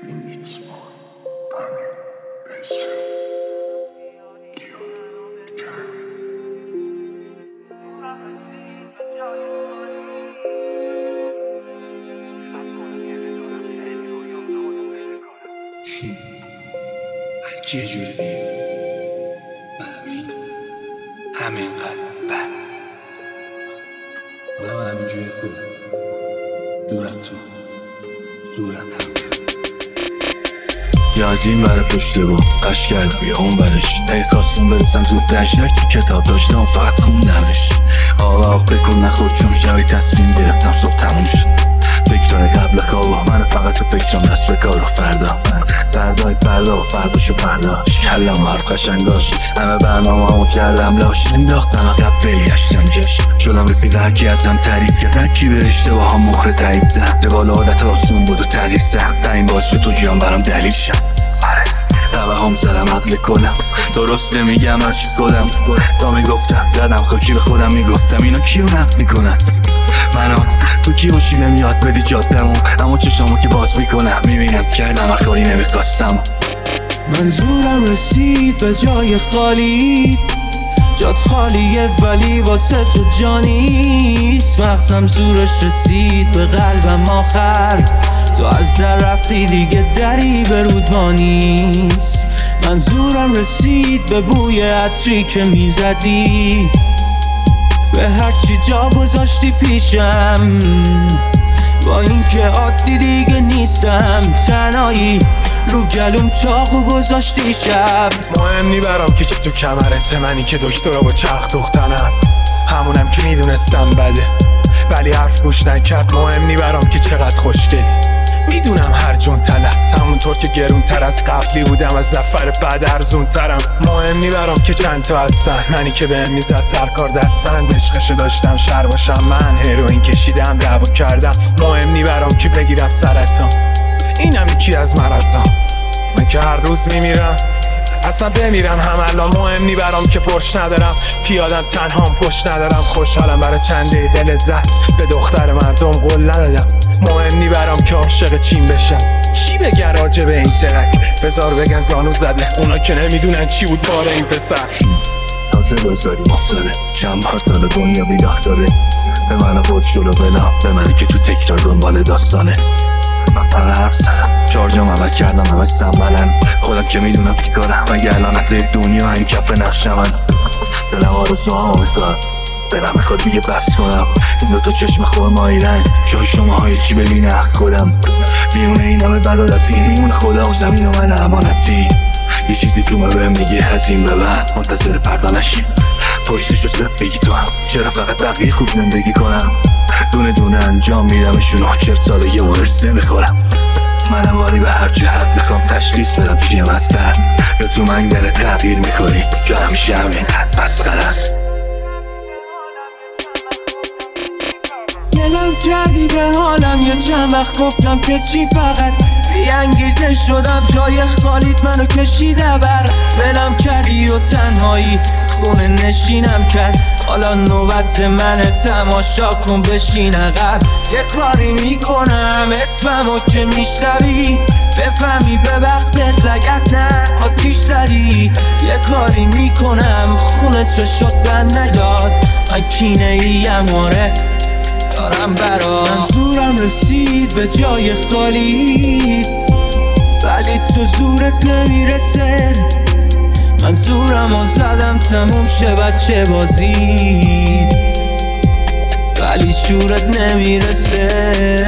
هرکی یه جوری دیگه منم همینقدر بد. حالا منم اینجوری خوبه، دورم تو دورم هم یا از این بره پشت با قش کردم یا اون برش. ای خواستم برسم زودتر که کتاب داشتم فقط خوندمش. حالا بکن نخور چون شبی تصمیم گرفتم صبح تموم شد. فکرانه قبل خواب من فقط تو فکرم دست به کار و فردای فردا و فرداشو فرداش کلم حرف قشنگاش. همه برنامه همو کردم لاش انداختم عقب بلیشتم جاش. شدم رفیق هرکی ازم تعریف کرد، هرکی به اشتباه هم مهر تعیب زد. روال عادت آسون بود و تغییر سخت، این باعث شد تو جیان برام دلیل شد. روه هم زدم عقل کنم، درسته میگم هرچی خودم تا میگفتم زدم خاکی به خودم میگفتم اینا کیو نقد میکنن منو تو کی باشی نمیاد بدی جادمو. اما چشامو که باز میکنم میبینم کردم هر کاری نمیخواستم. منظورم رسید به جای خالی، جات خالیه ولی واسه تو جانیست. مغزم زورش رسید به قلبم آخر، تو از در رفتی دیگه دری به رودوانیست. منظورم رسید به بوی عطری که میزدی، به هرچی جا گذاشتی پیشم. با اینکه عادی دیگه نیستم، تنهایی رو گلوم چاقو گذاشتی شب. مهم نی برام که چی تو کمرته، منی که دکترا با چرخ دختنم. همونم که میدونستم بده ولی حرف گوش نکرد. مهم نی برام که چقدر خوشگلی، میدونم هر جون تلس. همونطور که گرون تر از قبلی بودم، از زفر بعد ارزون ترم. مهم نی برام که چند تا هستن، منی که بهم میزد سرکار دستبند. عشقشو داشتم شر باشم، من هروئین کشیدم دعوا کردم. مهم نی برام که بگیرم سرطان، اینم یکی از مرضام. من که هر روز میمیرم اصلا بمیرم هم الان. مهم نی برام که پرش ندارم، پیادم تنهام پشت ندارم. خوشحالم برای چند دقیقه لذت، به دختر مردم قول ندادم. مهم نی برام که عاشق چین بشم، چی بگن راجع به این ترک؟ بذار بگن زانو زده، اونا که نمیدونن چی بود بار این پسر. تازه بذاری مفتاده چند بار تالا دنیا بیداخت داده. به من بود شلو بنا، به منی که تو تکرار دنبال داستانه. من فقط حرف زدم، چارجام عمل کردم همه سنبلن. خودم که میدونم چی کارم، مگه الان حتی دنیا این کف نقشه من. دلم آرزو ها میخواد، دلم میخواد دیگه بس کنم. این دوتا چشم خوب مایی رنگ، جای شما های چی ببینه حق خودم. میونه این همه بدالتی، میونه خدا و زمین و من امانتی. یه چیزی تو من بهم میگه از این به بعد منتظر فردا نشیم. پشتشو صرف بگی تو هم، چرا فقط بقیه خوب زندگی کنم. دونه دونه انجام میدمشون، 40 ساله یه ورس نمیخورم. من واری به هر جهت میخوام تشخیص بدم چیم هستن. یا تو منگل تغییر میکنی یا همیشه همینقدر مسخره است. دلم کردی به حالم، یه چند وقت گفتم که چی، فقط بی‌انگیزه شدم جای خالیت منو کشیده بر. ولم کردی و تنهایی خونه نشینم کرد. حالا نوبت منه، تماشا کن بشین عقب. یه کاری میکنم اسممو که میشنوی، بفهمی به وقتت لگت نه آتیش زدی. یه کاری میکنم خونه چشات بند نیاد، من کینه ایم دارم برا. منظورم رسید به جای خالی، ولی تو زورت نمیرسه. منظورم زدم تموم شه بچه بازی، ولی شورت نمیرسه.